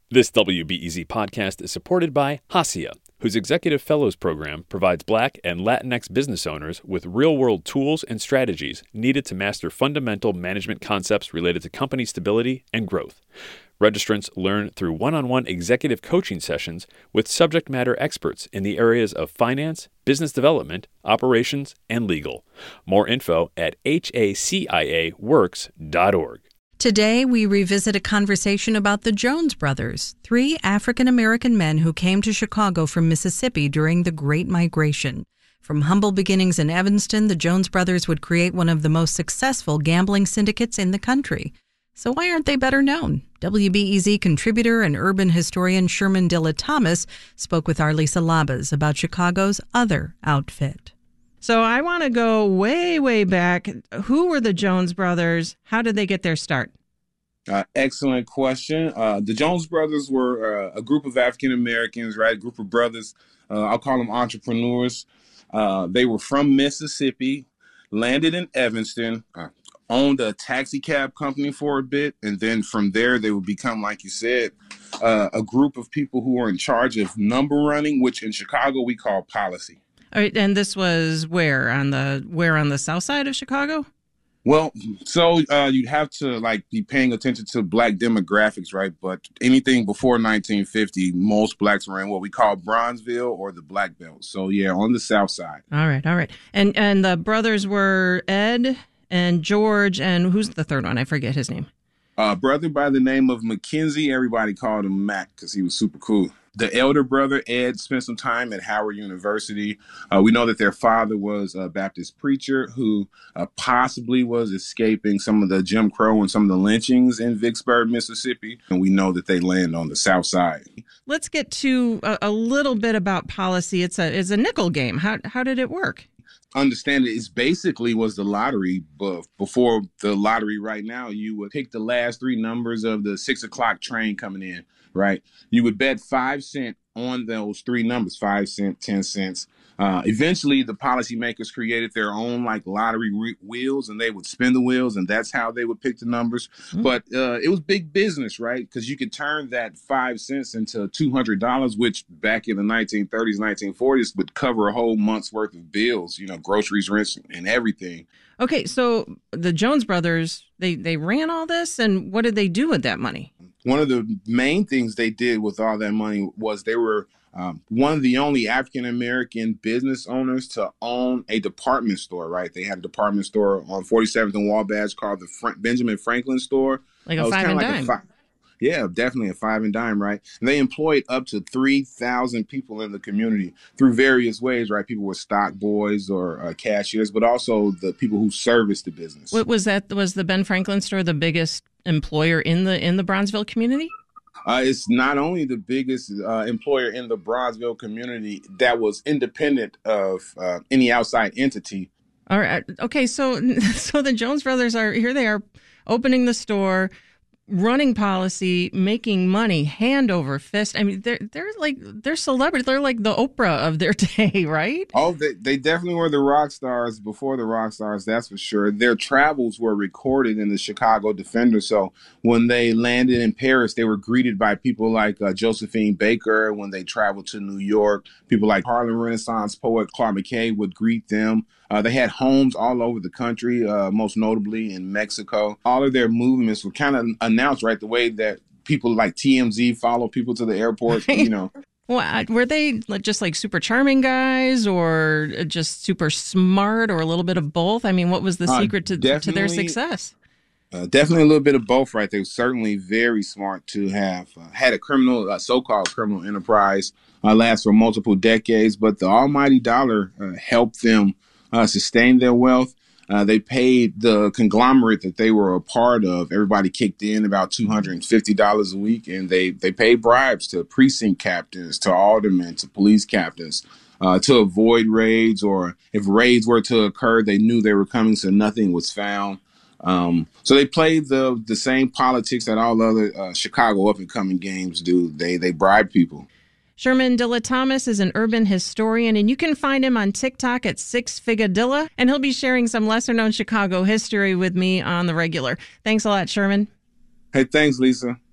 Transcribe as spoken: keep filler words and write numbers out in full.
This W B E Z podcast is supported by Hacia, whose Executive Fellows Program provides Black and Latinx business owners with real-world tools and strategies needed to master fundamental management concepts related to company stability and growth. Registrants learn through one-on-one executive coaching sessions with subject matter experts in the areas of finance, business development, operations, and legal. More info at H A C I A works dot org. Today, we revisit a conversation about the Jones Brothers, three African-American men who came to Chicago from Mississippi during the Great Migration. From humble beginnings in Evanston, the Jones Brothers would create one of the most successful gambling syndicates in the country. So why aren't they better known? W B E Z contributor and urban historian Sherman Dilla Thomas spoke with Arlisa Labas about Chicago's other outfit. So I want to go way, way back. Who were the Jones Brothers? How did they get their start? Uh, excellent question. Uh, the Jones Brothers were uh, a group of African Americans, right? A group of brothers. Uh, I'll call them entrepreneurs. Uh, they were from Mississippi, landed in Evanston, uh, owned a taxi cab company for a bit. And then from there, they would become, like you said, uh, a group of people who were in charge of number running, which in Chicago we call policy. All right, and this was where on the where on the south side of Chicago? Well, so uh, you'd have to like be paying attention to Black demographics, right? But anything before nineteen fifty, most Blacks were in what we call Bronzeville or the Black Belt. So yeah, on the south side. All right, all right, and and the brothers were Ed and George, and who's the third one? I forget his name. A uh, brother by the name of Mackenzie. Everybody called him Mac because he was super cool. The elder brother, Ed, spent some time at Howard University. Uh, we know that their father was a Baptist preacher who uh, possibly was escaping some of the Jim Crow and some of the lynchings in Vicksburg, Mississippi. And we know that they land on the south side. Let's get to a, a little bit about policy. It's a it's a nickel game. How how did it work? Understand it, it's basically was the lottery, but before the lottery right now, you would pick the last three numbers of the six o'clock train coming in, right? You would bet five cent on those three numbers, five cent, ten cents. Uh, eventually, the policymakers created their own like lottery re- wheels, and they would spin the wheels, and that's how they would pick the numbers. Mm-hmm. But uh, it was big business, right? Because you could turn that five cents into two hundred dollars, which back in the nineteen thirties, nineteen forties would cover a whole month's worth of bills, you know, groceries, rent, and everything. Okay, so the Jones Brothers, they, they ran all this, and what did they do with that money? One of the main things they did with all that money was they were um, one of the only African-American business owners to own a department store, right? They had a department store on forty-seventh and Wabash called the Fra- Benjamin Franklin store. Like a uh, five and like dime. Fi- yeah, definitely a five and dime, right? And they employed up to three thousand people in the community through various ways, right? People were stock boys or uh, cashiers, but also the people who serviced the business. What was that? Was the Ben Franklin store the biggest employer in the in the Bronzeville community? Uh, it's not only the biggest uh, employer in the Bronzeville community that was independent of uh, any outside entity. All right. Okay. So, so the Jones Brothers are here. They are opening the store, running policy, making money, hand over fist. I mean, they're they're like they're celebrities. They're like the Oprah of their day, right? Oh, they they definitely were the rock stars before the rock stars. That's for sure. Their travels were recorded in the Chicago Defender. So when they landed in Paris, they were greeted by people like uh, Josephine Baker. When they traveled to New York, people like Harlem Renaissance poet Claude McKay would greet them. Uh, they had homes all over the country, uh, most notably in Mexico. All of their movements were kind of announced, right, the way that people like T M Z follow people to the airport, you know. Well, were they just like super charming guys or just super smart or a little bit of both? I mean, what was the secret to, uh, to their success? Uh, definitely a little bit of both, right? They were certainly very smart to have uh, had a criminal, uh, so-called criminal enterprise uh, last for multiple decades, but the almighty dollar uh, helped them Uh, sustain their wealth. Uh, they paid the conglomerate that they were a part of. Everybody kicked in about two hundred fifty dollars a week, and they, they paid bribes to precinct captains, to aldermen, to police captains uh, to avoid raids, or if raids were to occur, they knew they were coming, so nothing was found. Um, so they played the the same politics that all other uh, Chicago up-and-coming games do. They they bribe people. Sherman Dilla Thomas is an urban historian, and you can find him on TikTok at Six Figure Dilla, and he'll be sharing some lesser-known Chicago history with me on the regular. Thanks a lot, Sherman. Hey, thanks, Lisa.